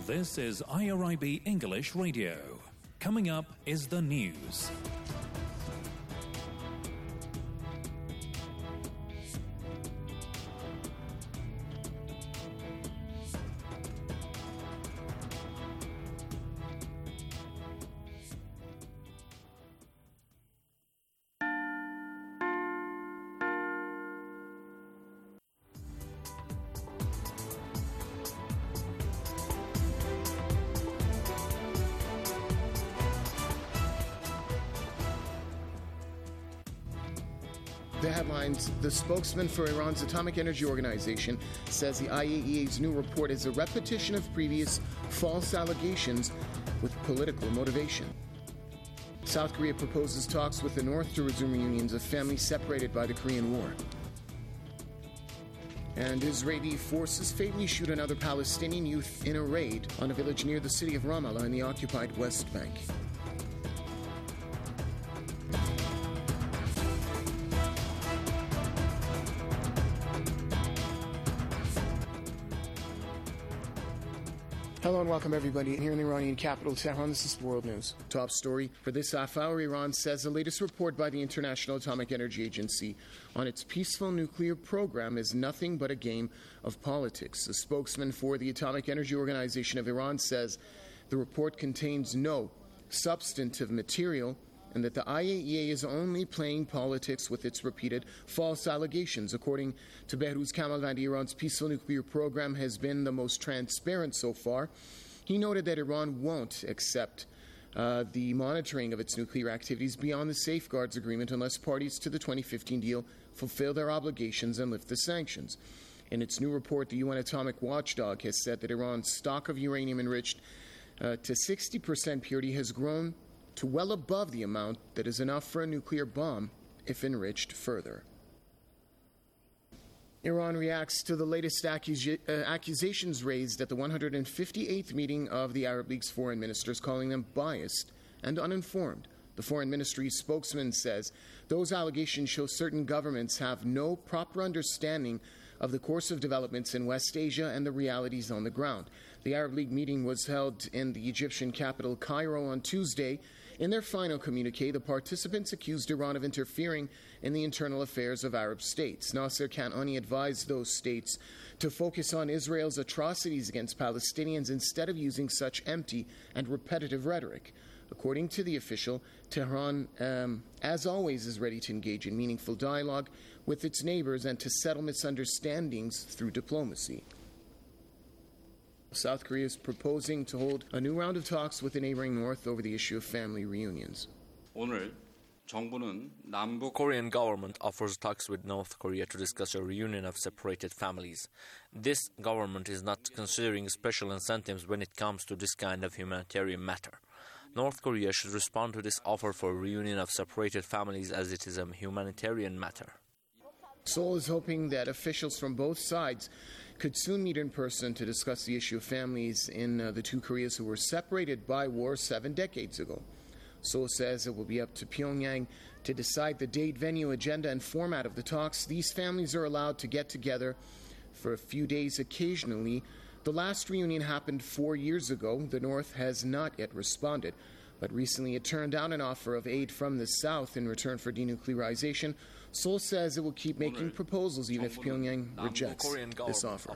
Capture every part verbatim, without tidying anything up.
This is I R I B English Radio. Coming up is the news. The headlines: the spokesman for Iran's Atomic Energy Organization says the I A E A's new report is a repetition of previous false allegations with political motivation. South Korea proposes talks with the North to resume reunions of families separated by the Korean War. And Israeli forces fatally shoot another Palestinian youth in a raid on a village near the city of Ramallah in the occupied West Bank. Hello and welcome everybody here in the Iranian capital, Tehran. This is World News. Top story for this half hour: Iran says the latest report by the International Atomic Energy Agency on its peaceful nuclear program is nothing but a game of politics. A spokesman for the Atomic Energy Organization of Iran says the report contains no substantive material and that the I A E A is only playing politics with its repeated false allegations. According to Behruz Kamalvandi, Iran's peaceful nuclear program has been the most transparent so far. He noted that Iran won't accept uh, the monitoring of its nuclear activities beyond the Safeguards Agreement unless parties to the twenty fifteen deal fulfill their obligations and lift the sanctions. In its new report, the U N Atomic Watchdog has said that Iran's stock of uranium enriched uh, to sixty percent purity has grown to well above the amount that is enough for a nuclear bomb if enriched further. Iran reacts to the latest accus- uh, accusations raised at the one hundred fifty-eighth meeting of the Arab League's foreign ministers, calling them biased and uninformed. The foreign ministry's spokesman says those allegations show certain governments have no proper understanding of the course of developments in West Asia and the realities on the ground. The Arab League meeting was held in the Egyptian capital, Cairo, on Tuesday. In their final communique, the participants accused Iran of interfering in the internal affairs of Arab states. Nasser Kanani advised those states to focus on Israel's atrocities against Palestinians instead of using such empty and repetitive rhetoric. According to the official, Tehran, um, as always, is ready to engage in meaningful dialogue with its neighbors and to settle misunderstandings through diplomacy. South Korea is proposing to hold a new round of talks with the neighboring North over the issue of family reunions. 오늘 정부는 남북 Korean government offers talks with North Korea to discuss a reunion of separated families. This government is not considering special incentives when it comes to this kind of humanitarian matter. North Korea should respond to this offer for a reunion of separated families as it is a humanitarian matter. Seoul is hoping that officials from both sides could soon meet in person to discuss the issue of families in uh, the two Koreas who were separated by war seven decades ago. Seoul says it will be up to Pyongyang to decide the date, venue, agenda, and format of the talks. These families are allowed to get together for a few days occasionally. The last reunion happened four years ago. The North has not yet responded, but recently it turned down an offer of aid from the South in return for denuclearization. Seoul says it will keep making proposals even if Pyongyang rejects this offer.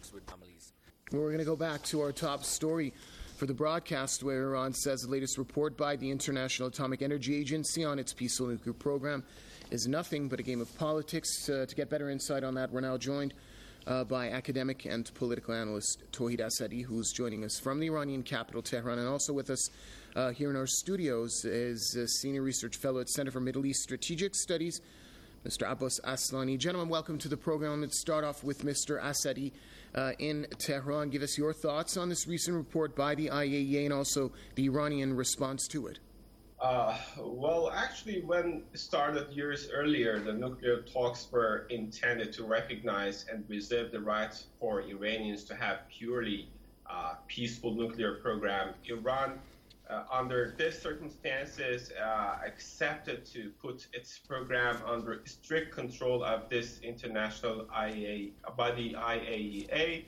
We're going to go back to our top story for the broadcast, where Iran says the latest report by the International Atomic Energy Agency on its peaceful nuclear program is nothing but a game of politics. Uh, to get better insight on that, we're now joined Uh, by academic and political analyst Tauhid Asadi, who's joining us from the Iranian capital, Tehran, and also with us uh, here in our studios is a senior research fellow at Center for Middle East Strategic Studies, Mister Abbas Aslani. Gentlemen, welcome to the program. Let's start off with Mister Asadi uh, in Tehran. Give us your thoughts on this recent report by the I A E A and also the Iranian response to it. Uh, well, actually, when it started years earlier, the nuclear talks were intended to recognize and reserve the right for Iranians to have purely uh, peaceful nuclear program. Iran, uh, under these circumstances, uh, accepted to put its program under strict control of this international I A E A body, I A E A.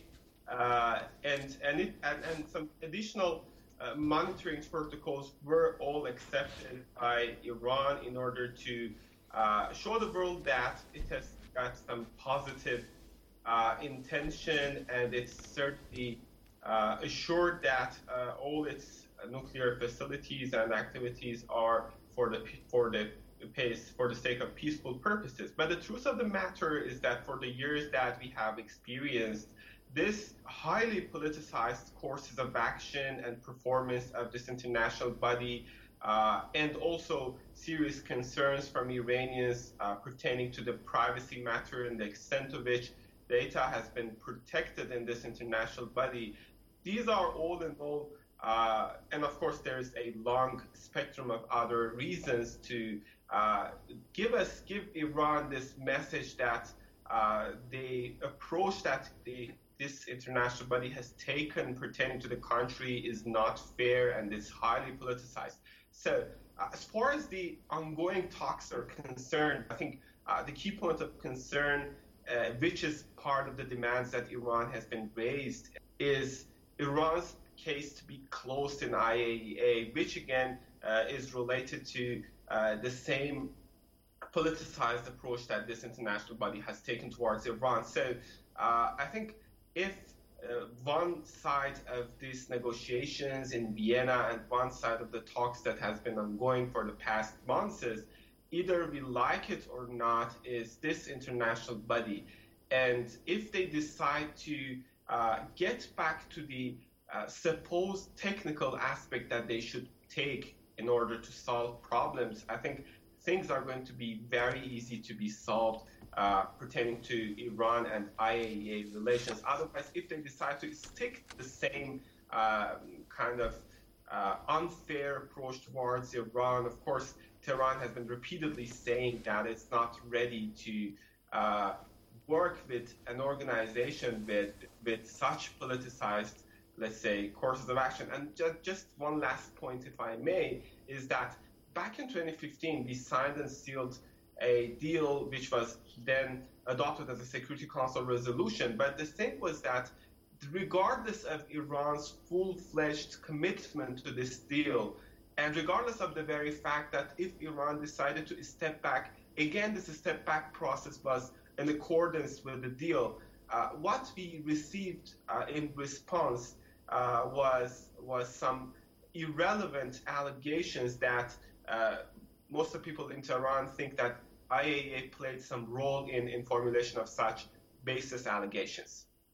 uh, and and, it, and and some additional uh, monitoring protocols were all accepted by Iran in order to uh, show the world that it has got some positive uh, intention, and it's certainly uh, assured that uh, all its nuclear facilities and activities are for the for the pace for the sake of peaceful purposes. But the truth of the matter is that for the years that we have experienced this highly politicized courses of action and performance of this international body, uh, and also serious concerns from Iranians uh, pertaining to the privacy matter and the extent to which data has been protected in this international body, these are all in all, uh, and of course there's a long spectrum of other reasons to uh, give us, give Iran this message that uh, the approach that the this international body has taken pertaining to the country is not fair and is highly politicized. So uh, as far as the ongoing talks are concerned, I think uh, the key point of concern, uh, which is part of the demands that Iran has been raised, is Iran's case to be closed in I A E A, which again uh, is related to uh, the same politicized approach that this international body has taken towards Iran. So uh, I think if uh, one side of these negotiations in Vienna and one side of the talks that has been ongoing for the past months is either we like it or not, is this international body. And if they decide to uh, get back to the uh, supposed technical aspect that they should take in order to solve problems, I think things are going to be very easy to be solved Uh, pertaining to Iran and I A E A relations. Otherwise, if they decide to stick the same uh, kind of uh, unfair approach towards Iran, of course, Tehran has been repeatedly saying that it's not ready to uh, work with an organization with, with such politicized, let's say, courses of action. And just, just one last point, if I may, is that back in twenty fifteen, we signed and sealed a deal which was then adopted as a Security Council resolution. But the thing was that regardless of Iran's full-fledged commitment to this deal, and regardless of the very fact that if Iran decided to step back, again, this step-back process was in accordance with the deal. Uh, what we received uh, in response uh, was, was some irrelevant allegations that uh, most of the people in Tehran think that I A E A played some role in, in formulation of such baseless allegations.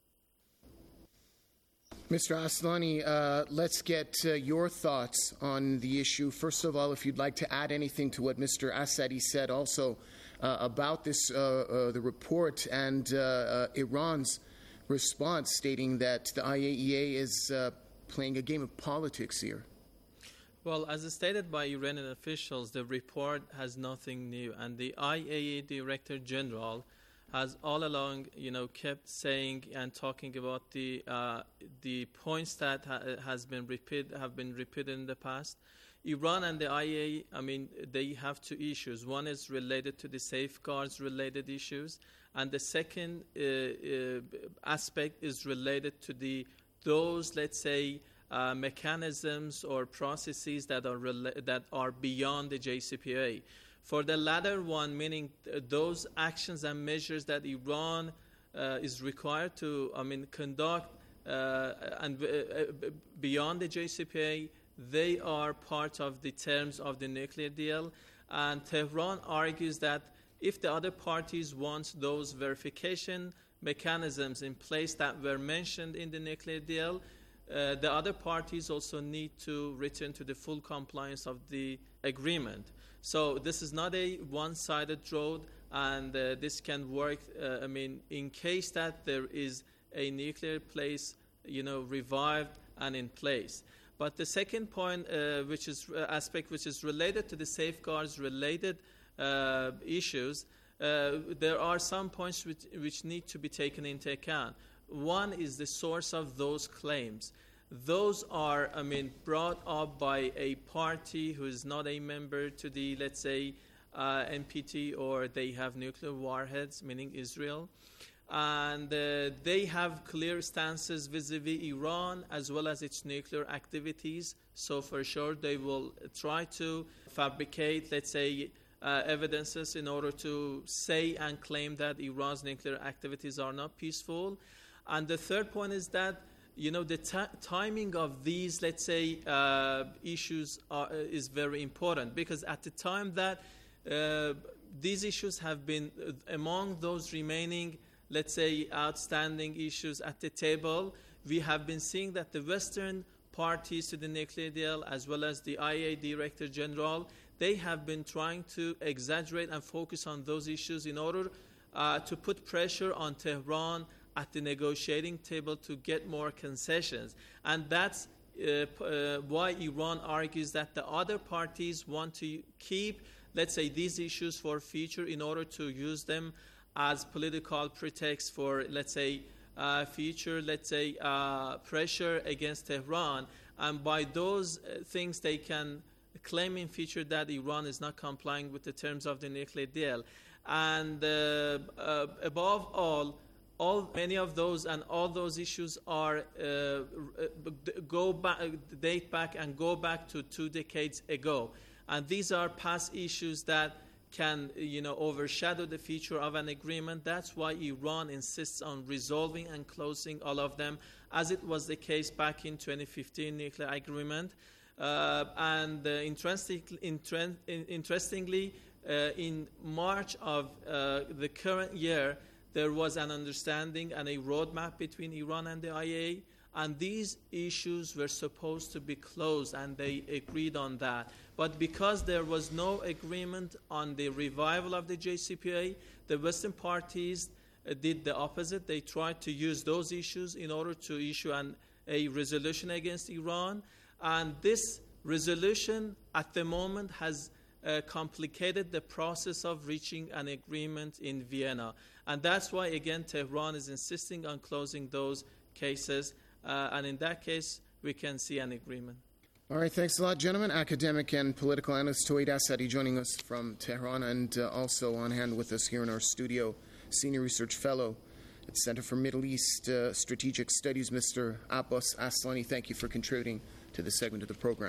Mister Aslani, uh, let's get uh, your thoughts on the issue. First of all, if you'd like to add anything to what Mister Assadi said also uh, about this, uh, uh, the report and uh, uh, Iran's response stating that the I A E A is uh, playing a game of politics here. Well, as stated by Iranian officials, the report has nothing new, and the I A E A Director General has all along, you know, kept saying and talking about the uh, the points that ha- has been repeat have been repeated in the past. Iran and the I A E A, I mean, they have two issues. One is related to the safeguards-related issues, and the second uh, uh, aspect is related to the those, let's say, Uh, mechanisms or processes that are rela- that are beyond the J C P O A. For the latter one, meaning th- those actions and measures that Iran uh, is required to, I mean, conduct uh, and uh, beyond the J C P O A, they are part of the terms of the nuclear deal. And Tehran argues that if the other parties want those verification mechanisms in place that were mentioned in the nuclear deal, Uh, the other parties also need to return to the full compliance of the agreement. So this is not a one-sided road, and uh, this can work, uh, I mean, in case that there is a nuclear place, you know, revived and in place. But the second point, uh, which is uh, aspect which is related to the safeguards-related uh, issues, uh, there are some points which, which need to be taken into account. One is the source of those claims. Those are, I mean, brought up by a party who is not a member to the, let's say, uh, N P T, or they have nuclear warheads, meaning Israel. and uh, they have clear stances vis-a-vis Iran as well as its nuclear activities. So for sure they will try to fabricate, let's say, uh, evidences in order to say and claim that Iran's nuclear activities are not peaceful. And the third point is that, you know, the t- timing of these, let's say, uh, issues are, is very important, because at the time that uh, these issues have been uh, among those remaining, let's say, outstanding issues at the table, we have been seeing that the Western parties to the nuclear deal, as well as the I A E A Director General, they have been trying to exaggerate and focus on those issues in order uh, to put pressure on Tehran at the negotiating table to get more concessions. And that's uh, uh, why Iran argues that the other parties want to keep, let's say, these issues for future in order to use them as political pretext for, let's say, uh, future, let's say, uh, pressure against Tehran. And by those uh, things, they can claim in future that Iran is not complying with the terms of the nuclear deal. And uh, uh, above all, all many of those and all those issues are uh, go back, date back and go back to two decades ago. And these are past issues that can, you know, overshadow the future of an agreement. That's why Iran insists on resolving and closing all of them, as it was the case back in twenty fifteen nuclear agreement. Uh, and uh, interesting, inter- interestingly, uh, in March of uh, the current year, there was an understanding and a roadmap between Iran and the I A E A, and these issues were supposed to be closed, and they agreed on that. But because there was no agreement on the revival of the J C P O A, the Western parties uh, did the opposite. They tried to use those issues in order to issue an, a resolution against Iran. And this resolution at the moment has uh, complicated the process of reaching an agreement in Vienna. And that's why, again, Tehran is insisting on closing those cases. Uh, and in that case, we can see an agreement. All right, thanks a lot, gentlemen. Academic and political analyst Tawhid Asadi joining us from Tehran, and uh, also on hand with us here in our studio, Senior Research Fellow at Center for Middle East uh, Strategic Studies, Mister Abbas Aslani. Thank you for contributing to this segment of the program.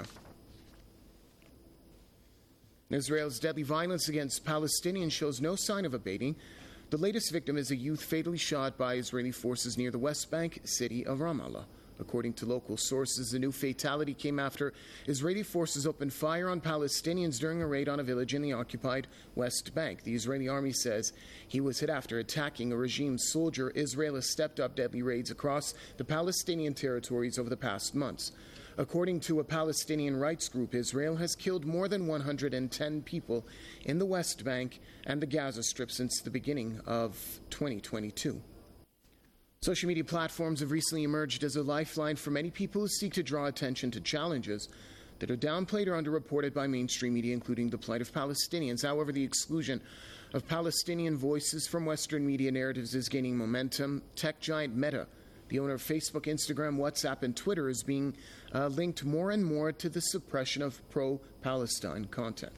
Israel's deadly violence against Palestinians shows no sign of abating. The latest victim is a youth fatally shot by Israeli forces near the West Bank city of Ramallah. According to local sources, the new fatality came after Israeli forces opened fire on Palestinians during a raid on a village in the occupied West Bank. The Israeli army says he was hit after attacking a regime soldier. Israel has stepped up deadly raids across the Palestinian territories over the past months. According to a Palestinian rights group, Israel has killed more than one hundred ten people in the West Bank and the Gaza Strip since the beginning of twenty twenty-two. Social media platforms have recently emerged as a lifeline for many people who seek to draw attention to challenges that are downplayed or underreported by mainstream media, including the plight of Palestinians. However, the exclusion of Palestinian voices from Western media narratives is gaining momentum. Tech giant Meta, the owner of Facebook, Instagram, WhatsApp, and Twitter, is being uh, linked more and more to the suppression of pro-Palestine content.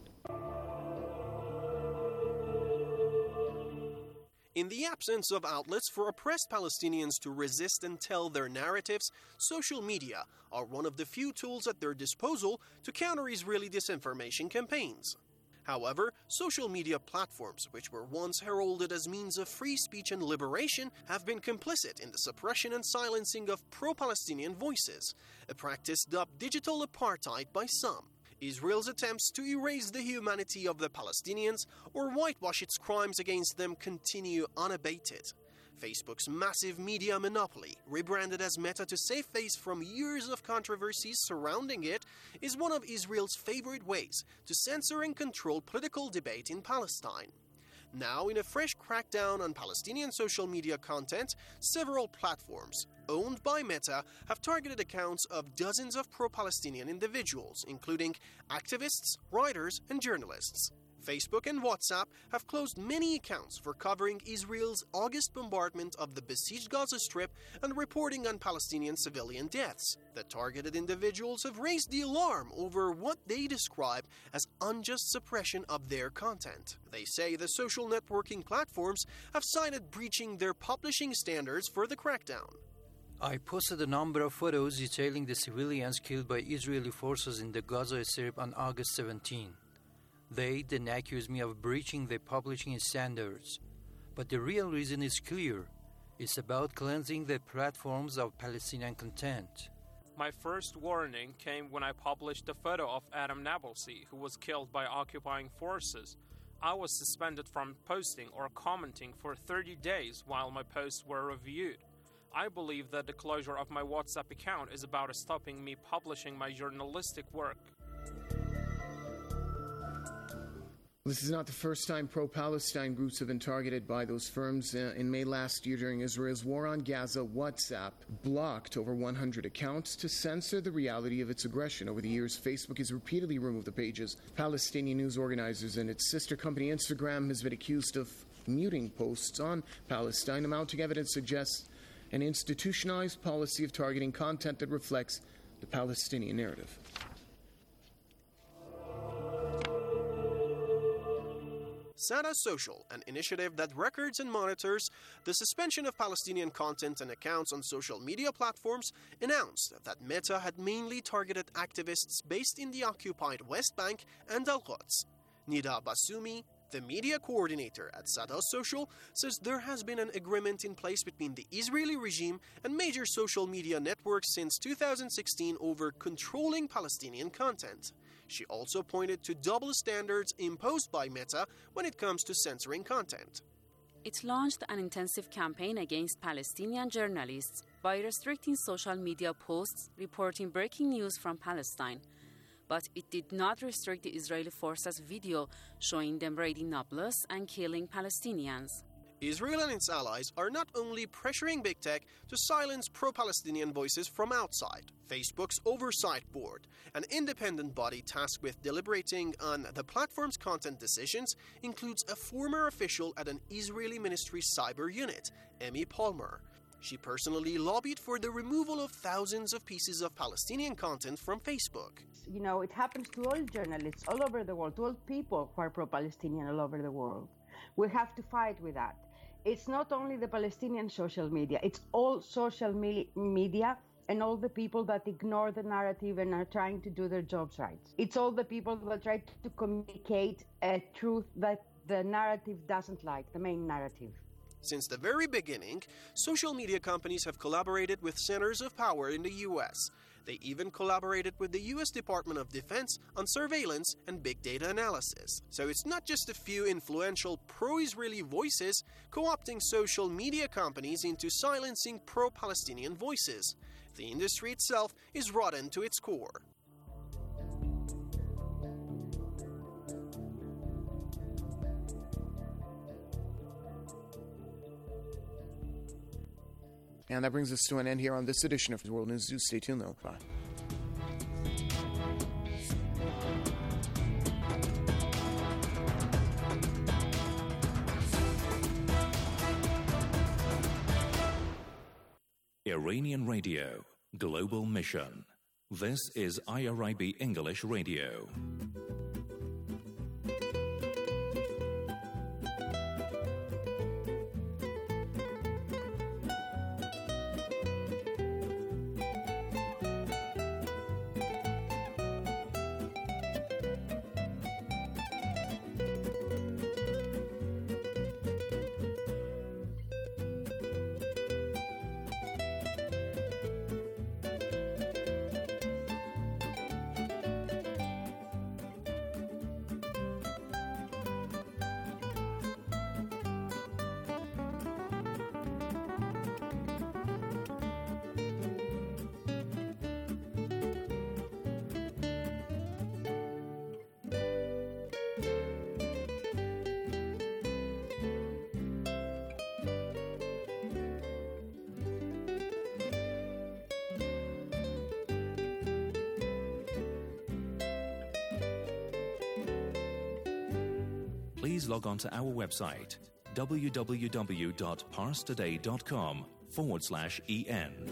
In the absence of outlets for oppressed Palestinians to resist and tell their narratives, social media are one of the few tools at their disposal to counter Israeli disinformation campaigns. However, social media platforms, which were once heralded as means of free speech and liberation, have been complicit in the suppression and silencing of pro-Palestinian voices, a practice dubbed digital apartheid by some. Israel's attempts to erase the humanity of the Palestinians or whitewash its crimes against them continue unabated. Facebook's massive media monopoly, rebranded as Meta to save face from years of controversies surrounding it, is one of Israel's favorite ways to censor and control political debate in Palestine. Now, in a fresh crackdown on Palestinian social media content, several platforms owned by Meta have targeted accounts of dozens of pro-Palestinian individuals, including activists, writers, and journalists. Facebook and WhatsApp have closed many accounts for covering Israel's August bombardment of the besieged Gaza Strip and reporting on Palestinian civilian deaths. The targeted individuals have raised the alarm over what they describe as unjust suppression of their content. They say the social social networking platforms have cited breaching their publishing standards for the crackdown. I posted a number of photos detailing the civilians killed by Israeli forces in the Gaza Strip on August seventeenth. They then accused me of breaching their publishing standards. But the real reason is clear. It's about cleansing the platforms of Palestinian content. My first warning came when I published a photo of Adam Nabulsi, who was killed by occupying forces. I was suspended from posting or commenting for thirty days while my posts were reviewed. I believe that the closure of my WhatsApp account is about stopping me publishing my journalistic work. This is not the first time pro-Palestine groups have been targeted by those firms. Uh, in May last year, during Israel's war on Gaza, WhatsApp blocked over one hundred accounts to censor the reality of its aggression. Over the years, Facebook has repeatedly removed the pages. Palestinian news organizers and its sister company Instagram has been accused of muting posts on Palestine. The mounting evidence suggests an institutionalized policy of targeting content that reflects the Palestinian narrative. Sada Social, an initiative that records and monitors the suspension of Palestinian content and accounts on social media platforms, announced that Meta had mainly targeted activists based in the occupied West Bank and Al-Quds. Nida Basumi, the media coordinator at Sada Social, says there has been an agreement in place between the Israeli regime and major social media networks since two thousand sixteen over controlling Palestinian content. She also pointed to double standards imposed by Meta when it comes to censoring content. It launched an intensive campaign against Palestinian journalists by restricting social media posts reporting breaking news from Palestine. But it did not restrict the Israeli forces' video showing them raiding Nablus and killing Palestinians. Israel and its allies are not only pressuring big tech to silence pro-Palestinian voices from outside. Facebook's Oversight Board, an independent body tasked with deliberating on the platform's content decisions, includes a former official at an Israeli ministry cyber unit, Emmy Palmer. She personally lobbied for the removal of thousands of pieces of Palestinian content from Facebook. You know, it happens to all journalists all over the world, to all people who are pro-Palestinian all over the world. We have to fight with that. It's not only the Palestinian social media, it's all social me- media and all the people that ignore the narrative and are trying to do their jobs right. It's all the people that try to communicate a truth that the narrative doesn't like, the main narrative. Since the very beginning, social media companies have collaborated with centers of power in the U S. They even collaborated with the U S Department of Defense on surveillance and big data analysis. So it's not just a few influential pro-Israeli voices co-opting social media companies into silencing pro-Palestinian voices. The industry itself is rotten to its core. And that brings us to an end here on this edition of World News. Do stay tuned, though. Bye. Iranian Radio, Global Mission. This is I R I B English Radio. Please log on to our website, www.parstoday.com forward slash EN.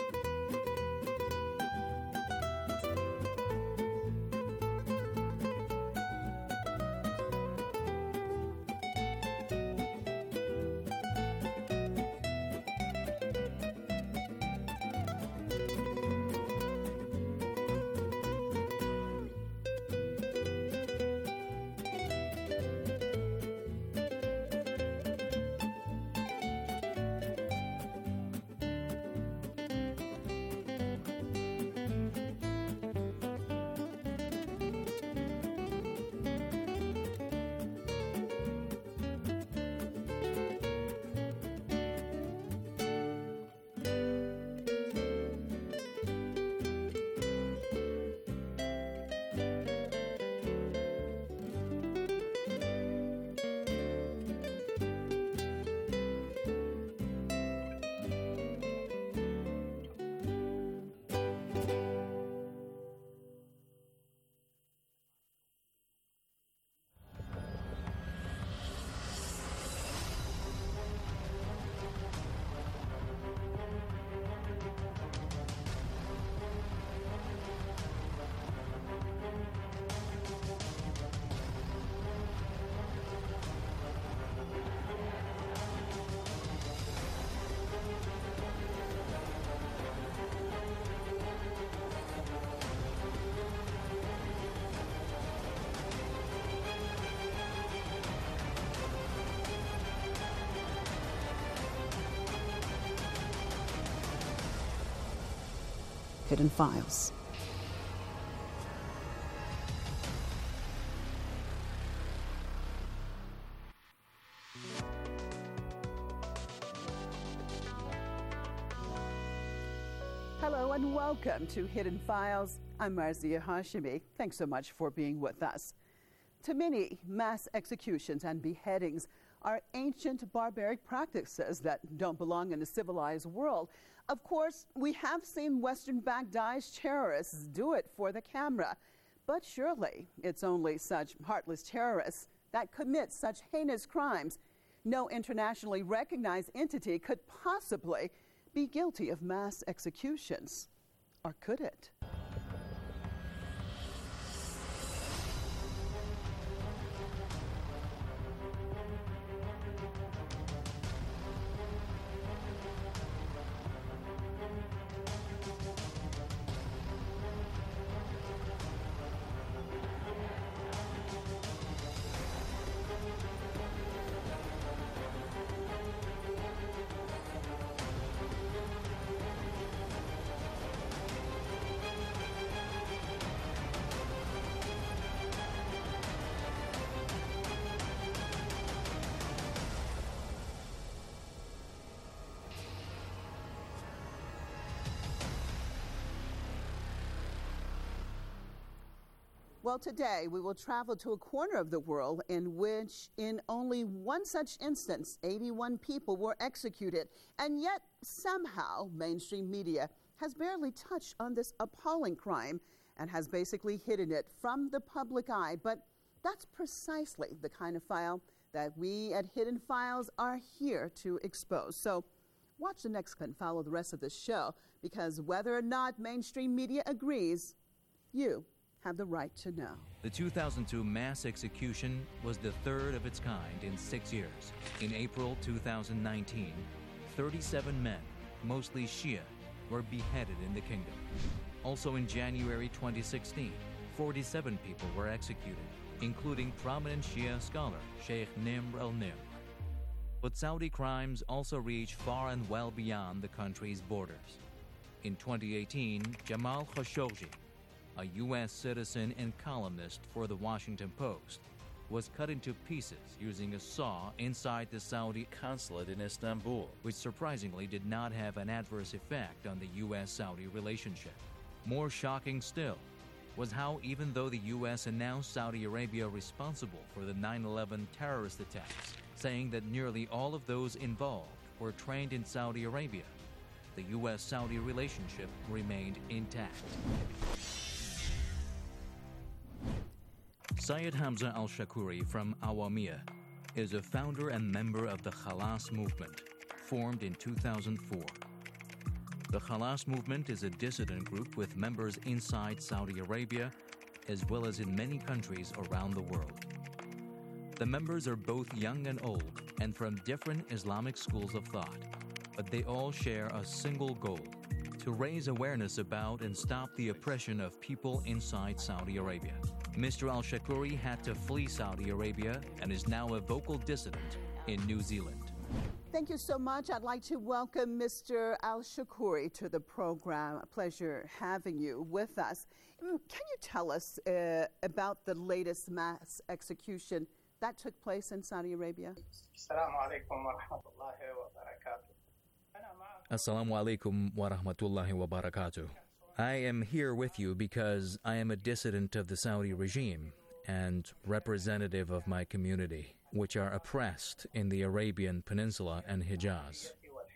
Hidden Files. Hello and welcome to Hidden Files. I'm Marzia Hashimi. Thanks so much for being with us. To many, mass executions and beheadings are ancient barbaric practices that don't belong in a civilized world. Of course, we have seen Western-backed Daesh terrorists do it for the camera, but surely it's only such heartless terrorists that commit such heinous crimes. No internationally recognized entity could possibly be guilty of mass executions. Or could it? Well, today we will travel to a corner of the world in which, in only one such instance, eighty-one people were executed. And yet, somehow, mainstream media has barely touched on this appalling crime and has basically hidden it from the public eye. But that's precisely the kind of file that we at Hidden Files are here to expose. So watch the next clip and follow the rest of the show, because whether or not mainstream media agrees, you have the right to know. The two thousand two mass execution was the third of its kind in six years. In April two thousand nineteen, thirty-seven men, mostly Shia, were beheaded in the kingdom. Also in January twenty sixteen, forty-seven people were executed, including prominent Shia scholar Sheikh Nimr al-Nimr. But Saudi crimes also reach far and well beyond the country's borders. In twenty eighteen, Jamal Khashoggi, a U S citizen and columnist for the Washington Post, was cut into pieces using a saw inside the Saudi consulate in Istanbul, which surprisingly did not have an adverse effect on the U S Saudi relationship. More shocking still was how, even though the U S announced Saudi Arabia responsible for the nine eleven terrorist attacks, saying that nearly all of those involved were trained in Saudi Arabia, the U S Saudi relationship remained intact. Syed Hamza al-Shakuri from Awamiyah is a founder and member of the Khalas movement, formed in two thousand four. The Khalas movement is a dissident group with members inside Saudi Arabia, as well as in many countries around the world. The members are both young and old, and from different Islamic schools of thought, but they all share a single goal: to raise awareness about and stop the oppression of people inside Saudi Arabia. Mister al-Shakuri had to flee Saudi Arabia and is now a vocal dissident in New Zealand. Thank you so much. I'd like to welcome Mister al-Shakuri to the program. A pleasure having you with us. Can you tell us uh, about the latest mass execution that took place in Saudi Arabia? Assalamu alaikum wa rahmatullahi wa barakatuh. I am here with you because I am a dissident of the Saudi regime and representative of my community, which are oppressed in the Arabian Peninsula and Hijaz.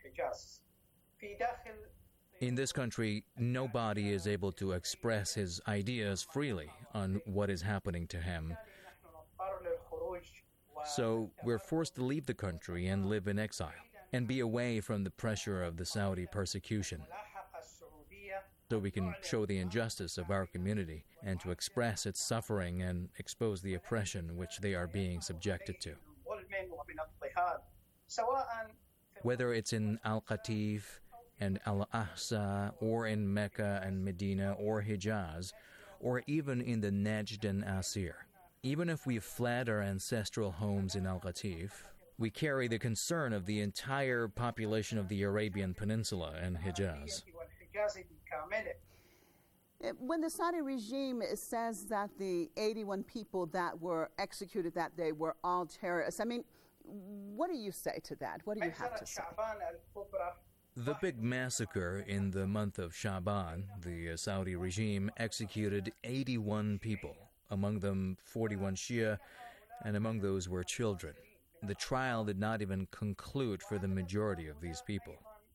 In this country, nobody is able to express his ideas freely on what is happening to him. So we're forced to leave the country and live in exile and be away from the pressure of the Saudi persecution, so we can show the injustice of our community and to express its suffering and expose the oppression which they are being subjected to. Whether it's in Al-Qatif and Al-Ahsa, or in Mecca and Medina or Hijaz, or even in the Najd and Asir. Even if we've fled our ancestral homes in Al-Qatif, we carry the concern of the entire population of the Arabian Peninsula and Hijaz. When the Saudi regime says that the eighty-one people that were executed that day were all terrorists, I mean, what do you say to that? What do you have to say? The big massacre in the month of Shaban, the Saudi regime executed eighty-one people, among them forty-one Shia, and among those were children. The trial did not even conclude for the majority of these people.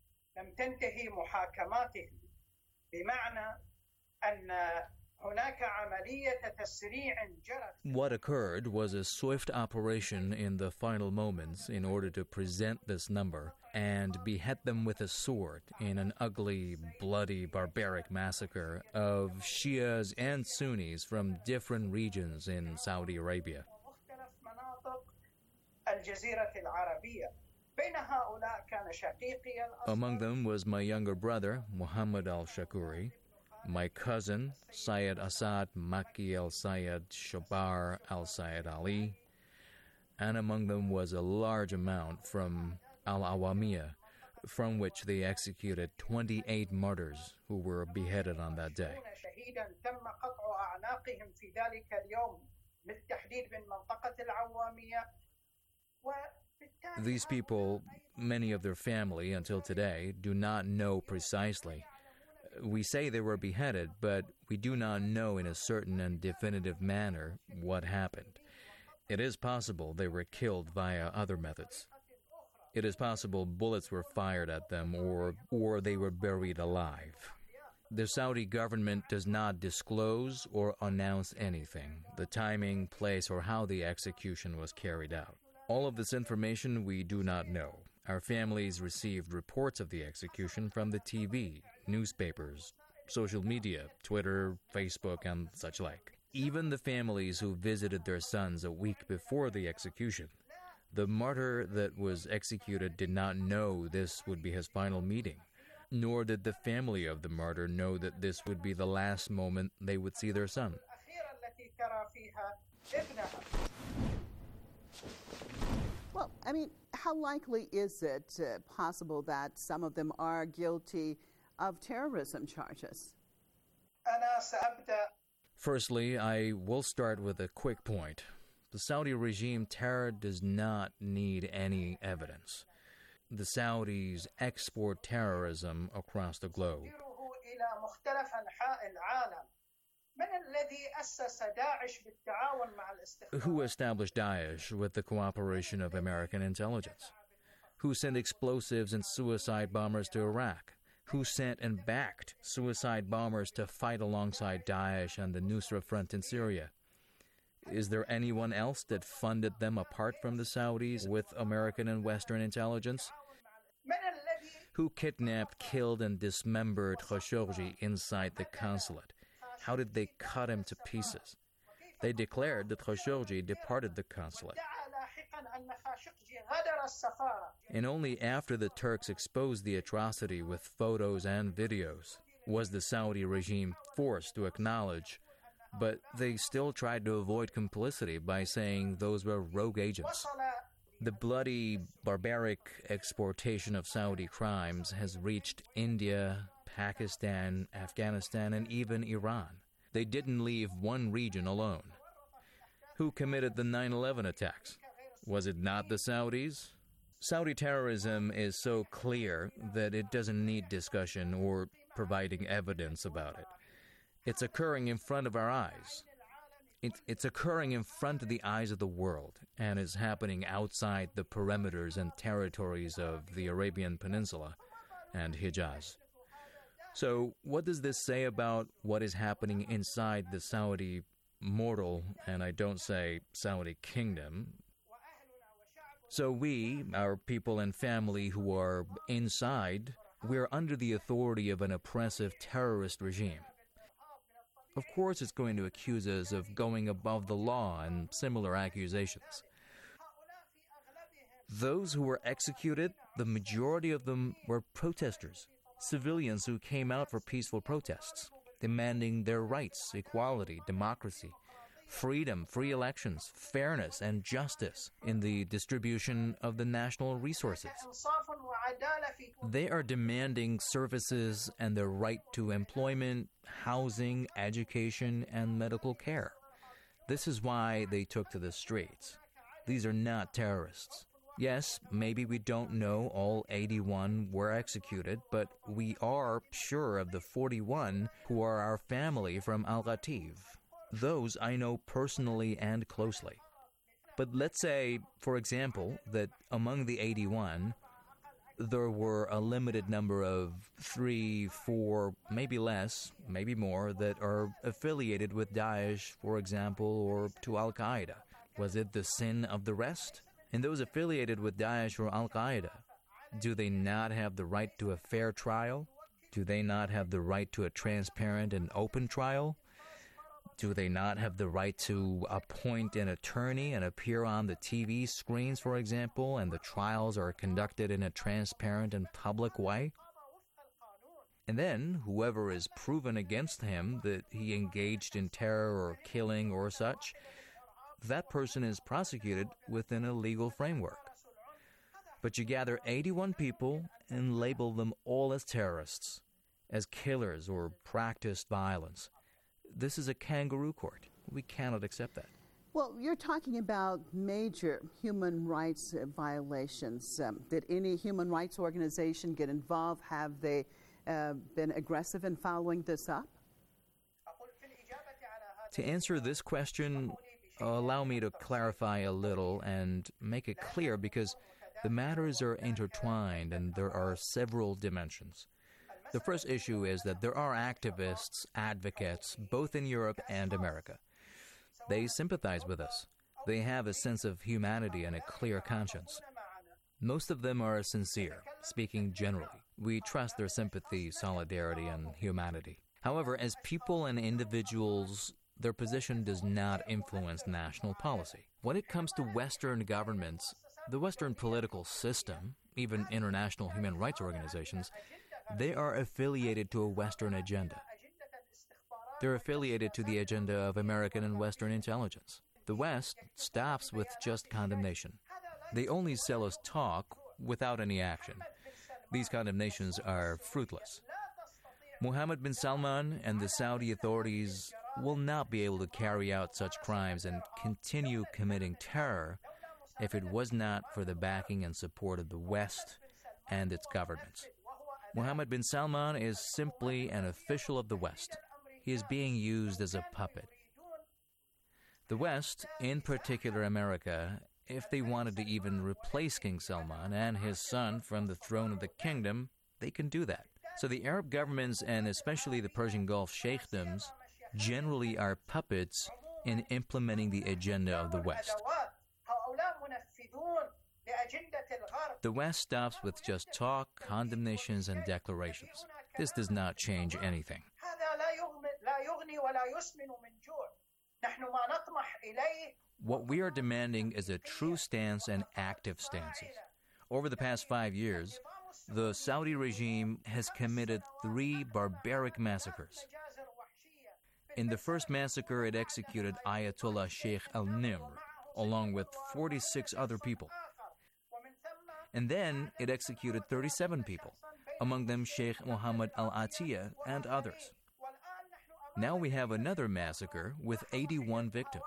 What occurred was a swift operation in the final moments in order to present this number and behead them with a sword in an ugly, bloody, barbaric massacre of Shias and Sunnis from different regions in Saudi Arabia. Among them was my younger brother, Muhammad al-Shakuri, my cousin, Syed Asad Maki al-Syed Shabar al-Syed Ali, and among them was a large amount from Al-Awamiyah, from which they executed twenty-eight martyrs who were beheaded on that day. These people, many of their family until today, do not know precisely. We say they were beheaded, but we do not know in a certain and definitive manner what happened. It is possible they were killed via other methods. It is possible bullets were fired at them or, or they were buried alive. The Saudi government does not disclose or announce anything, the timing, place, or how the execution was carried out. All of this information we do not know. Our families received reports of the execution from the T V, newspapers, social media, Twitter, Facebook, and such like. Even the families who visited their sons a week before the execution, the martyr that was executed did not know this would be his final meeting, nor did the family of the martyr know that this would be the last moment they would see their son. Well, I mean, how likely is it uh, possible that some of them are guilty of terrorism charges? Firstly, I will start with a quick point. The Saudi regime terror does not need any evidence. The Saudis export terrorism across the globe. Who established Daesh with the cooperation of American intelligence? Who sent explosives and suicide bombers to Iraq? Who sent and backed suicide bombers to fight alongside Daesh and the Nusra Front in Syria? Is there anyone else that funded them apart from the Saudis with American and Western intelligence? Who kidnapped, killed, and dismembered Khashoggi inside the consulate? How did they cut him to pieces? They declared that Khashoggi departed the consulate. And only after the Turks exposed the atrocity with photos and videos was the Saudi regime forced to acknowledge, but they still tried to avoid complicity by saying those were rogue agents. The bloody, barbaric exportation of Saudi crimes has reached India, Pakistan, Afghanistan, and even Iran. They didn't leave one region alone. Who committed the nine eleven attacks? Was it not the Saudis? Saudi terrorism is so clear that it doesn't need discussion or providing evidence about it. It's occurring in front of our eyes. It, it's occurring in front of the eyes of the world and is happening outside the perimeters and territories of the Arabian Peninsula and Hijaz. So what does this say about what is happening inside the Saudi mortal, and I don't say Saudi kingdom? So we, our people and family who are inside, we're under the authority of an oppressive terrorist regime. Of course it's going to accuse us of going above the law and similar accusations. Those who were executed, the majority of them were protesters, civilians who came out for peaceful protests, demanding their rights, equality, democracy, freedom, free elections, fairness, and justice in the distribution of the national resources. They are demanding services and their right to employment, housing, education, and medical care. This is why they took to the streets. These are not terrorists. Yes, maybe we don't know all eighty-one were executed, but we are sure of the forty-one who are our family from Al-Ghatif. Those I know personally and closely. But let's say, for example, that among the eighty-one, there were a limited number of three, four, maybe less, maybe more, that are affiliated with Daesh, for example, or to Al-Qaeda. Was it the sin of the rest? And those affiliated with Daesh or Al-Qaeda, do they not have the right to a fair trial? Do they not have the right to a transparent and open trial? Do they not have the right to appoint an attorney and appear on the T V screens, for example, and the trials are conducted in a transparent and public way? And then, whoever is proven against him that he engaged in terror or killing or such, that person is prosecuted within a legal framework. But you gather eighty-one people and label them all as terrorists, as killers or practiced violence. This is a kangaroo court. We cannot accept that. Well, you're talking about major human rights uh, violations. Um, did any human rights organization get involved? Have they uh, been aggressive in following this up? To answer this question, allow me to clarify a little and make it clear, because the matters are intertwined and there are several dimensions. The first issue is that there are activists, advocates, both in Europe and America. They sympathize with us. They have a sense of humanity and a clear conscience. Most of them are sincere, speaking generally. We trust their sympathy, solidarity, and humanity. However, as people and individuals, their position does not influence national policy. When it comes to Western governments, the Western political system, even international human rights organizations, they are affiliated to a Western agenda. They're affiliated to the agenda of American and Western intelligence. The West stops with just condemnation. They only sell us talk without any action. These condemnations are fruitless. Mohammed bin Salman and the Saudi authorities will not be able to carry out such crimes and continue committing terror if it was not for the backing and support of the West and its governments. Mohammed bin Salman is simply an official of the West. He is being used as a puppet. The West, in particular America, if they wanted to even replace King Salman and his son from the throne of the kingdom, they can do that. So the Arab governments, and especially the Persian Gulf sheikhdoms, generally are puppets in implementing the agenda of the West. The West stops with just talk, condemnations, and declarations. This does not change anything. What we are demanding is a true stance and active stances. Over the past five years, the Saudi regime has committed three barbaric massacres. In the first massacre, it executed Ayatollah Sheikh al-Nimr, along with forty-six other people. And then it executed thirty-seven people, among them Sheikh Mohammed al-Atiyah and others. Now we have another massacre with eighty-one victims.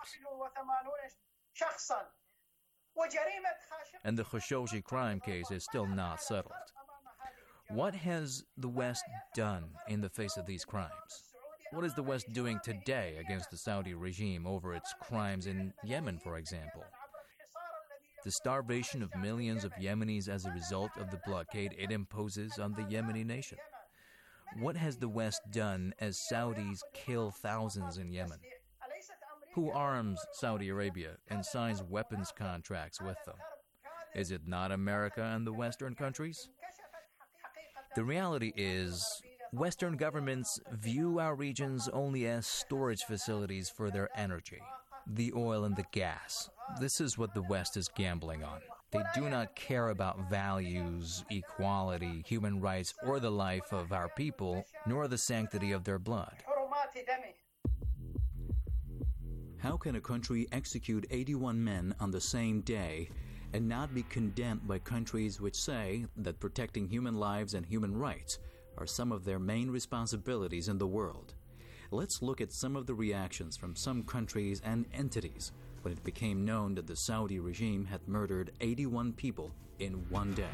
And the Khashoggi crime case is still not settled. What has the West done in the face of these crimes? What is the West doing today against the Saudi regime over its crimes in Yemen, for example? The starvation of millions of Yemenis as a result of the blockade it imposes on the Yemeni nation. What has the West done as Saudis kill thousands in Yemen? Who arms Saudi Arabia and signs weapons contracts with them? Is it not America and the Western countries? The reality is, Western governments view our regions only as storage facilities for their energy, the oil and the gas. This is what the West is gambling on. They do not care about values, equality, human rights, or the life of our people, nor the sanctity of their blood. How can a country execute eighty-one men on the same day and not be condemned by countries which say that protecting human lives and human rights are some of their main responsibilities in the world. Let's look at some of the reactions from some countries and entities when it became known that the Saudi regime had murdered eighty-one people in one day.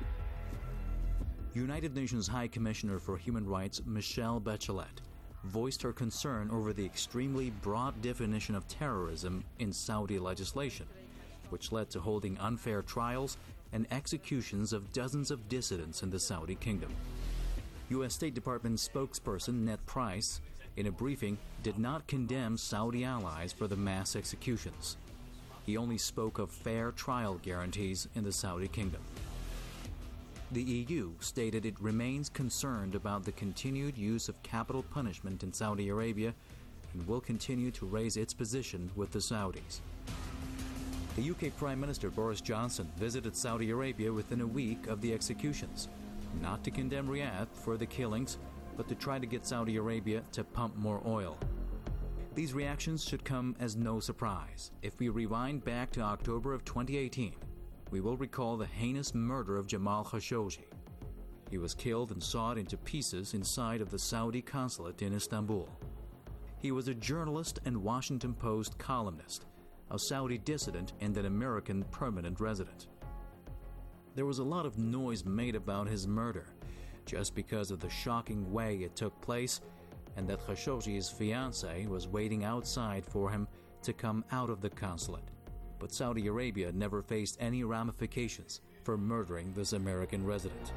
United Nations High Commissioner for Human Rights Michelle Bachelet voiced her concern over the extremely broad definition of terrorism in Saudi legislation, which led to holding unfair trials and executions of dozens of dissidents in the Saudi kingdom. U S State Department spokesperson Ned Price, in a briefing, did not condemn Saudi allies for the mass executions. He only spoke of fair trial guarantees in the Saudi kingdom. The E U stated it remains concerned about the continued use of capital punishment in Saudi Arabia and will continue to raise its position with the Saudis. The U K Prime Minister Boris Johnson visited Saudi Arabia within a week of the executions, not to condemn Riyadh for the killings, but to try to get Saudi Arabia to pump more oil. These reactions should come as no surprise. If we rewind back to October of twenty eighteen, we will recall the heinous murder of Jamal Khashoggi. He was killed and sawed into pieces inside of the Saudi consulate in Istanbul. He was a journalist and Washington Post columnist, a Saudi dissident and an American permanent resident. There was a lot of noise made about his murder, just because of the shocking way it took place and that Khashoggi's fiancée was waiting outside for him to come out of the consulate. But Saudi Arabia never faced any ramifications for murdering this American resident.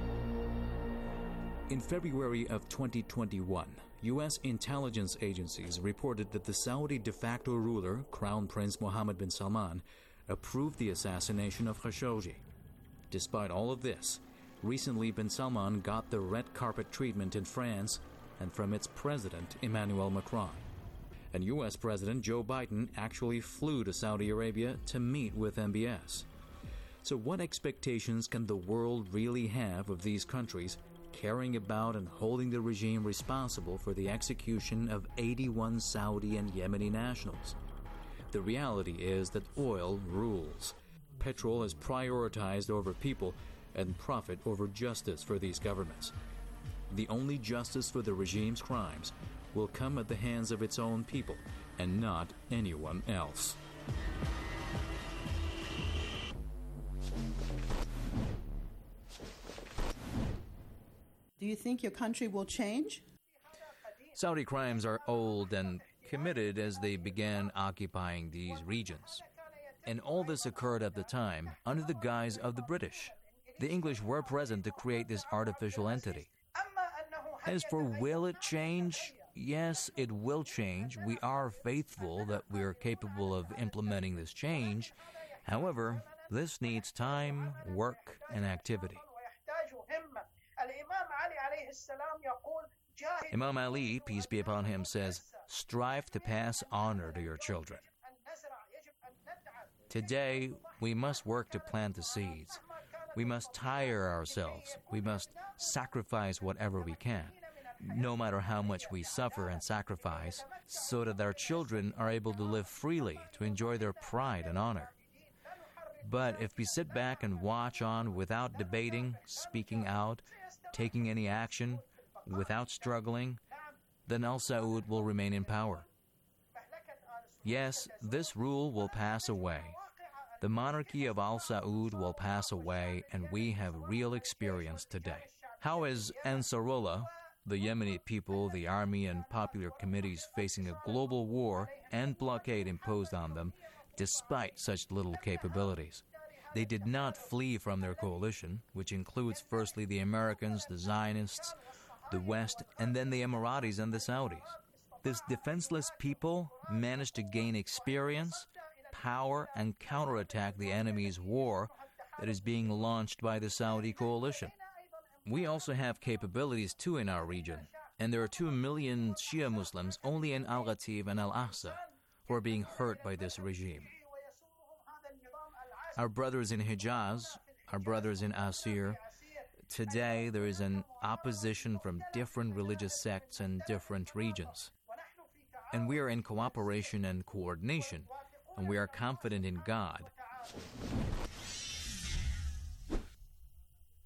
In February of twenty twenty-one, U S intelligence agencies reported that the Saudi de facto ruler, Crown Prince Mohammed bin Salman, approved the assassination of Khashoggi. Despite all of this, recently bin Salman got the red carpet treatment in France and from its president, Emmanuel Macron. And U S President Joe Biden actually flew to Saudi Arabia to meet with M B S. So what expectations can the world really have of these countries caring about and holding the regime responsible for the execution of eighty-one Saudi and Yemeni nationals? The reality is that oil rules. Petrol is prioritized over people and profit over justice for these governments. The only justice for the regime's crimes will come at the hands of its own people and not anyone else. Do you think your country will change? Saudi crimes are old and committed as they began occupying these regions. And all this occurred at the time under the guise of the British. The English were present to create this artificial entity. As for will it change? Yes, it will change. We are faithful that we are capable of implementing this change. However, this needs time, work, and activity. Imam Ali, peace be upon him, says, "Strive to pass honor to your children." Today, we must work to plant the seeds. We must tire ourselves. We must sacrifice whatever we can, no matter how much we suffer and sacrifice, so that our children are able to live freely, to enjoy their pride and honor. But if we sit back and watch on without debating, speaking out, taking any action, without struggling, then Al Saud will remain in power. Yes, this rule will pass away. The monarchy of Al Saud will pass away, and we have real experience today. How is Ansarullah, the Yemeni people, the army, and popular committees facing a global war and blockade imposed on them, despite such little capabilities? They did not flee from their coalition, which includes firstly the Americans, the Zionists, the West, and then the Emiratis and the Saudis. This defenseless people managed to gain experience, power, and counterattack the enemy's war that is being launched by the Saudi coalition. We also have capabilities too in our region, and there are two million Shia Muslims only in Al-Ghatif and Al-Aqsa who are being hurt by this regime. Our brothers in Hijaz, our brothers in Asir, today there is an opposition from different religious sects and different regions. And we are in cooperation and coordination, and we are confident in God.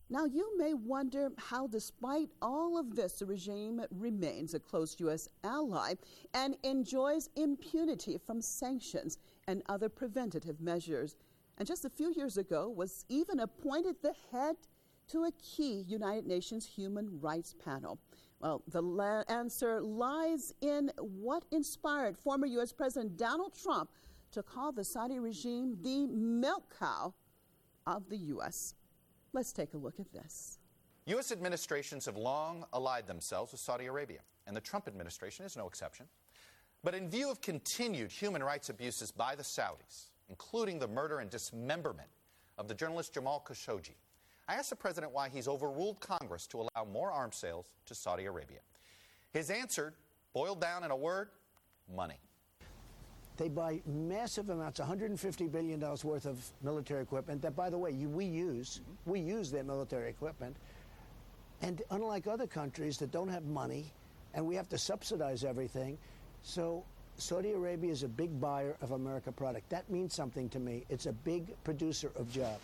Now, you may wonder how, despite all of this, the regime remains a close U S ally and enjoys impunity from sanctions and other preventative measures. And just a few years ago was even appointed the head to a key United Nations Human Rights panel. Well, the la- answer lies in what inspired former U S President Donald Trump to call the Saudi regime the milk cow of the U S Let's take a look at this. U S administrations have long allied themselves with Saudi Arabia, and the Trump administration is no exception. But in view of continued human rights abuses by the Saudis, including the murder and dismemberment of the journalist Jamal Khashoggi, I asked the president why he's overruled Congress to allow more arms sales to Saudi Arabia. His answer boiled down in a word: money. They buy massive amounts, one hundred fifty billion dollars worth of military equipment that, by the way, you, we use. Mm-hmm. We use their military equipment. And unlike other countries that don't have money, and we have to subsidize everything, so Saudi Arabia is a big buyer of American product. That means something to me. It's a big producer of jobs.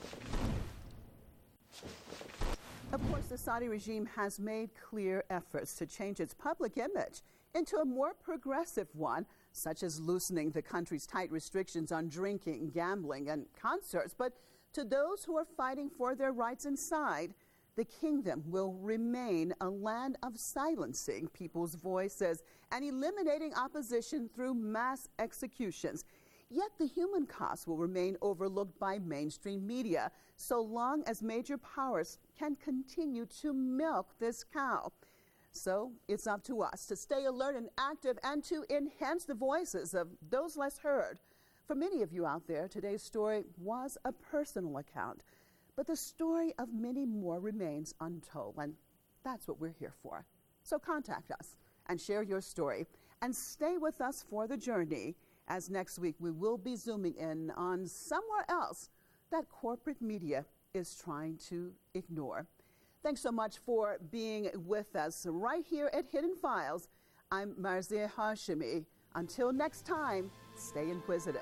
Of course, the Saudi regime has made clear efforts to change its public image into a more progressive one, such as loosening the country's tight restrictions on drinking, gambling, and concerts. But to those who are fighting for their rights inside, the kingdom will remain a land of silencing people's voices and eliminating opposition through mass executions. Yet the human cost will remain overlooked by mainstream media so long as major powers can continue to milk this cow. So it's up to us to stay alert and active and to enhance the voices of those less heard. For many of you out there, today's story was a personal account, but the story of many more remains untold, and that's what we're here for. So contact us and share your story, and stay with us for the journey, as next week we will be zooming in on somewhere else that corporate media is trying to ignore. Thanks so much for being with us right here at Hidden Files. I'm Marzieh Hashemi. Until next time, stay inquisitive.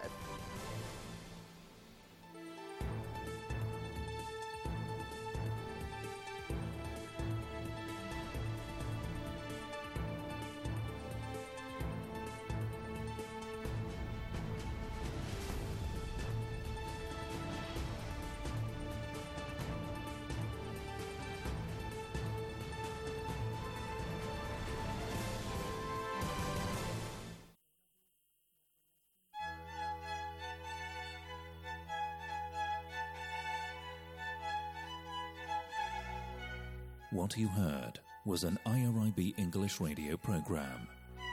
What you heard was an I R I B English radio program.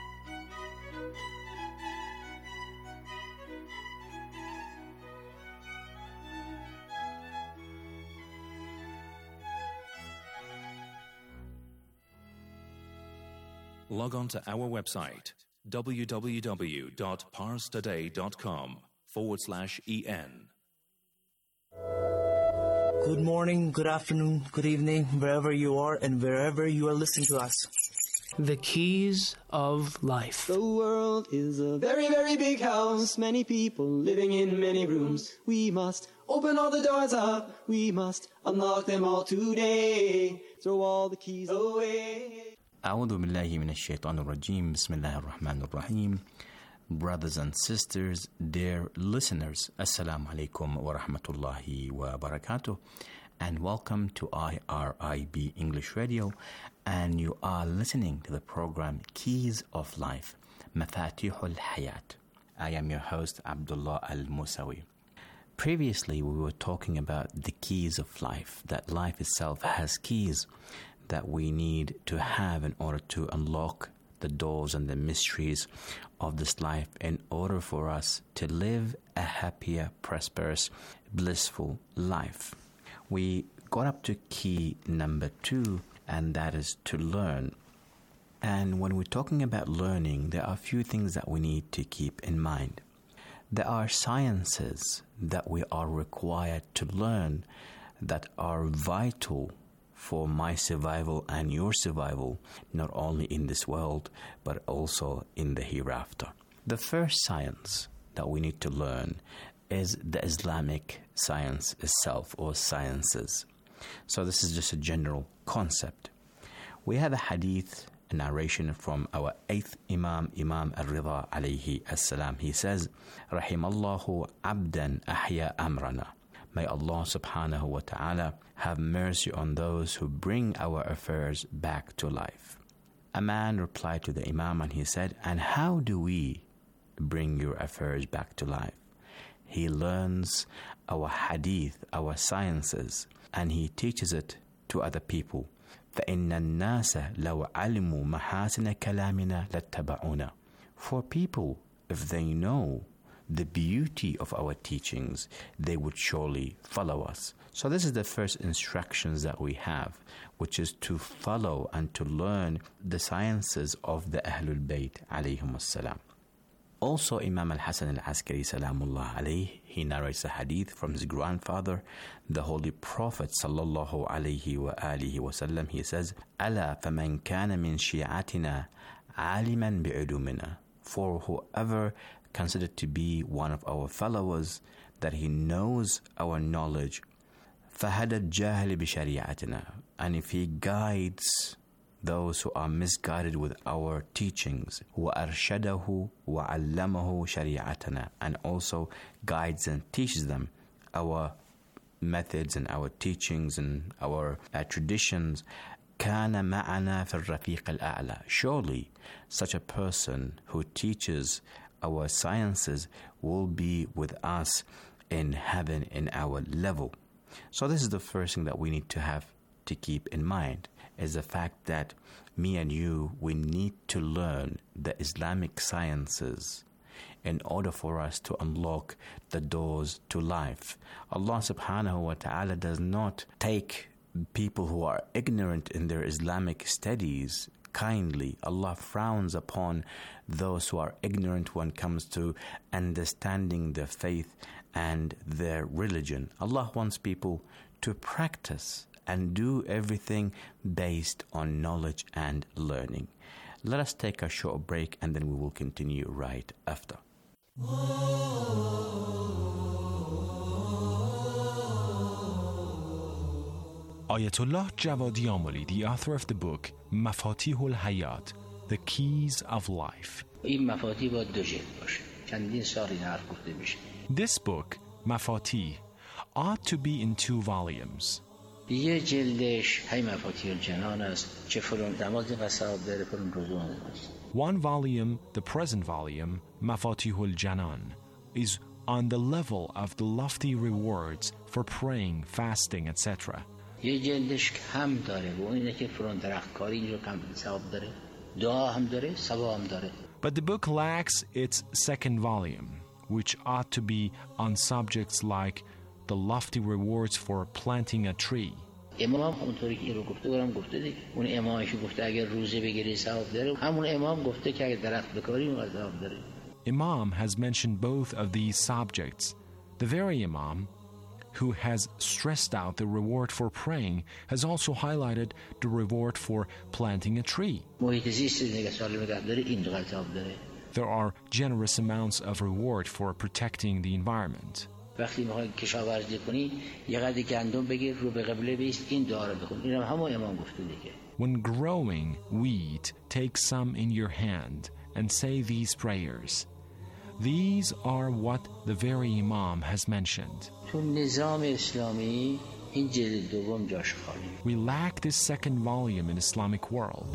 Log on to our website, www.parstoday.com forward slash en. Good morning, good afternoon, good evening, wherever you are and wherever you are listening to us. The keys of life. The world is a very, very big house. Many people living in many rooms. We must open all the doors up. We must unlock them all today. Throw all the keys away. أعوذ بالله من الشيطان الرجيم. بسم الله الرحمن الرحيم. Brothers and sisters, dear listeners, Assalamu alaikum wa rahmatullahi wa barakatuh, and welcome to I R I B English Radio, and you are listening to the program Keys of Life, Mafatihul Hayat. I am your host, Abdullah Al-Musawi. Previously, we were talking about the keys of life, that life itself has keys that we need to have in order to unlock the doors and the mysteries of this life in order for us to live a happier, prosperous, blissful life. We got up to key number two, and that is to learn. And when we're talking about learning, there are a few things that we need to keep in mind. There are sciences that we are required to learn that are vital for my survival and your survival, not only in this world, but also in the hereafter. The first science that we need to learn is the Islamic science itself, or sciences. So this is just a general concept. We have a hadith, a narration from our eighth Imam, Imam al-Rida alayhi as-salam. He says, Rahimallahu abdan ahya amrana. May Allah subhanahu wa ta'ala have mercy on those who bring our affairs back to life. A man replied to the Imam and he said, and how do we bring your affairs back to life? He learns our hadith, our sciences, and he teaches it to other people. فَإِنَّ النَّاسَ لَوْ عَلِمُوا مَحَاسِنَ كَلَامِنَا لَاتَّبَعُونَا. For people, if they know the beauty of our teachings, they would surely follow us. So this is the first instructions that we have, which is to follow and to learn the sciences of the Ahlul Bayt alayhim as-salam. Also, Imam al-Hasan al-Askari salamullah alayhi, he narrates a hadith from his grandfather, the Holy Prophet sallallahu alayhi wa alihi wa sallam. He says, أَلَا فَمَنْ كَانَ مِنْ شِيعَتِنَا عَالِمًا بِعُلُومِنَا. For whoever considered to be one of our followers, that he knows our knowledge, فَهَدَى الجَّاهِلِ بِشَرِيعَتِنَا. And if he guides those who are misguided with our teachings, وَأَرْشَدَهُ وَعَلَّمَهُ شَرِيعَتَنَا, and also guides and teaches them our methods and our teachings and our uh, traditions, كَانَ مَعَنَا فِي الرَّفِيقِ الْأَعْلَى. Surely such a person who teaches our sciences will be with us in heaven, in our level. So this is the first thing that we need to have to keep in mind, is the fact that me and you, we need to learn the Islamic sciences in order for us to unlock the doors to life. Allah subhanahu wa ta'ala does not take people who are ignorant in their Islamic studies kindly. Allah frowns upon those who are ignorant when it comes to understanding their faith and their religion. Allah wants people to practice and do everything based on knowledge and learning. Let us take a short break and then we will continue right after. Ayatollah Javadi Amoli, the author of the book Mafatihul Hayat, The Keys of Life. This book, Mafatih, ought to be in two volumes. One volume, the present volume, Mafatihul Janan, is on the level of the lofty rewards for praying, fasting, et cetera. But the book lacks its second volume, which ought to be on subjects like the lofty rewards for Planting a Tree. Imam has mentioned both of these subjects. The very Imam who has stressed out the reward for praying has also highlighted the reward for planting a tree. There are generous amounts of reward for protecting the environment. When growing wheat, take some in your hand and say these prayers. These are what the very Imam has mentioned. We lack this second volume in Islamic world.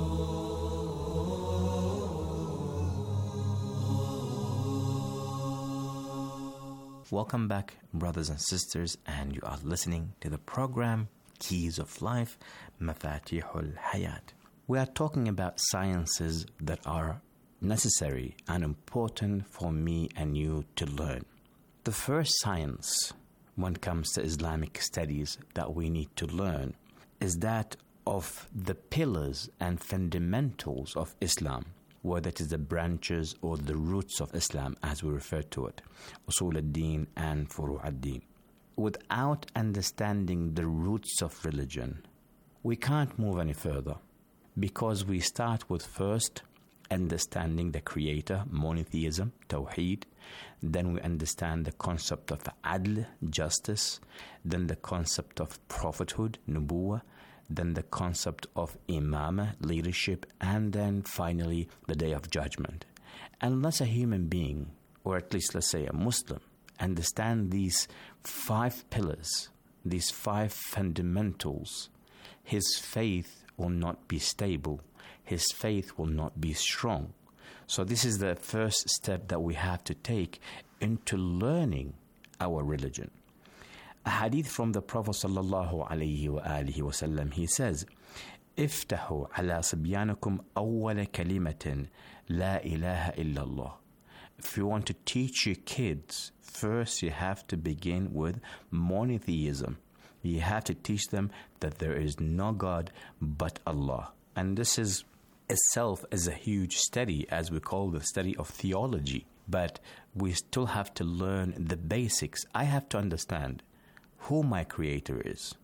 Welcome back, brothers and sisters, and you are listening to the program Keys of Life, Mafatihul Hayat. We are talking about sciences that are necessary and important for me and you to learn. The first science when it comes to Islamic studies that we need to learn is that of the pillars and fundamentals of Islam, whether it is the branches or the roots of Islam as we refer to it, Usul ad-Din and Furu' ad-Din. Without understanding the roots of religion, we can't move any further, because we start with first understanding the Creator, monotheism, Tawheed, Then we understand the concept of adl, justice. Then the concept of prophethood, nubuwah. Then the concept of imamah, leadership. And then finally the day of judgment. Unless a human being, or at least let's say a Muslim, understand these five pillars, these five fundamentals, his faith will not be stable. His faith will not be strong. So this is the first step that we have to take into learning our religion. A hadith from the Prophet sallallahu alayhi wa alihi wa sallam, he says, "Iftahu ala sibyanakum awwala kalimatin la ilaha illallah." If you want to teach your kids, first you have to begin with monotheism. You have to teach them that there is no God but Allah. And this is itself is a huge study, as we call the study of theology. But we still have to learn the basics. I have to understand who my Creator is.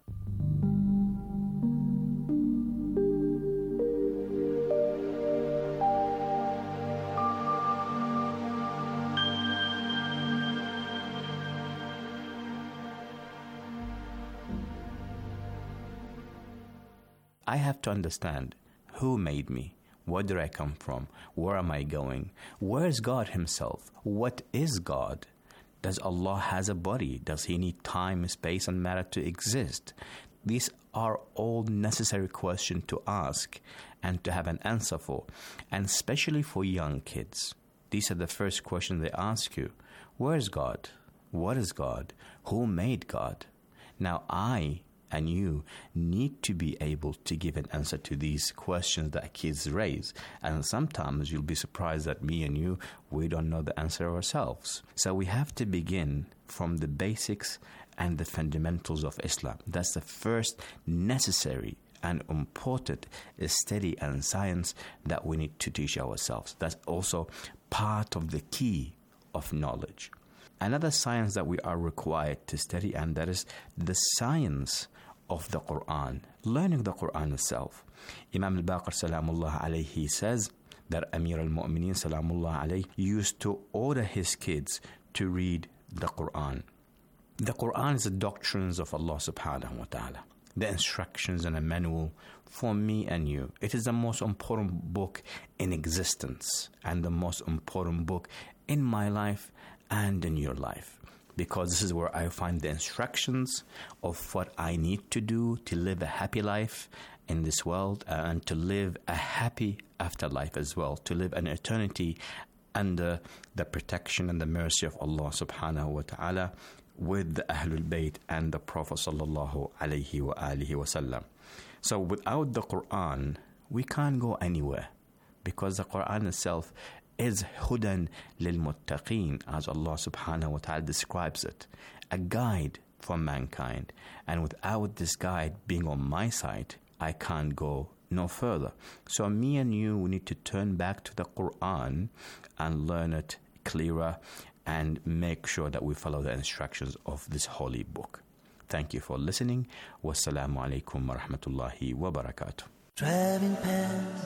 I have to understand who made me, where did I come from, where am I going, where is God himself, what is God, does Allah has a body, does he need time, space and matter to exist? These are all necessary questions to ask and to have an answer for, and especially for young kids. These are the first questions they ask you. Where is God? What is God? Who made God? Now I and you need to be able to give an answer to these questions that kids raise. And sometimes you'll be surprised that me and you, we don't know the answer ourselves. So we have to begin from the basics and the fundamentals of Islam. That's the first necessary and important study and science that we need to teach ourselves. That's also part of the key of knowledge. Another science that we are required to study, and that is the science of the Quran, learning the Quran itself. Imam al-Baqir salamullah alayhi says that Amir al-Mu'mineen salamullah alayhi used to order his kids to read the Quran. The Quran is the doctrines of Allah subhanahu wa ta'ala, the instructions and a manual for me and you. It is the most important book in existence and the most important book in my life and in your life, because this is where I find the instructions of what I need to do to live a happy life in this world and to live a happy afterlife as well, to live an eternity under the protection and the mercy of Allah subhanahu wa ta'ala with the Ahlul Bayt and the Prophet sallallahu alayhi wa alihi wa sallam. So without the Quran, we can't go anywhere, because the Quran itself is hudan lil muttaqeen, as Allah subhanahu wa ta'ala describes it, a guide for mankind. And without this guide being on my side, I can't go no further. So me and you, we need to turn back to the Quran and learn it clearer and make sure that we follow the instructions of this holy book. Thank you for listening. Wassalamu alaikum wa rahmatullahi wa barakatuh. Driving past,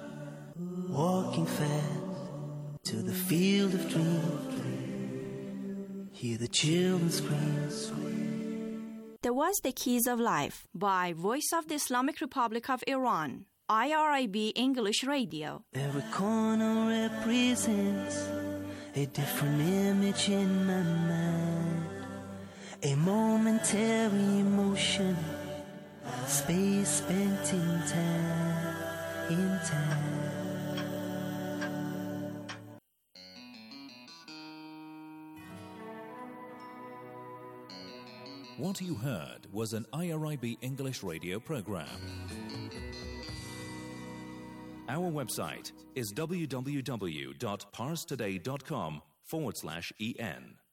walking fast to the field of dreams, hear the children scream. There was The Keys of Life by Voice of the Islamic Republic of Iran, I R I B English Radio. Every corner represents a different image in my mind, a momentary emotion, space spent in time, in time. What you heard was an I R I B English radio program. Our website is w w w dot pars today dot com forward slash en.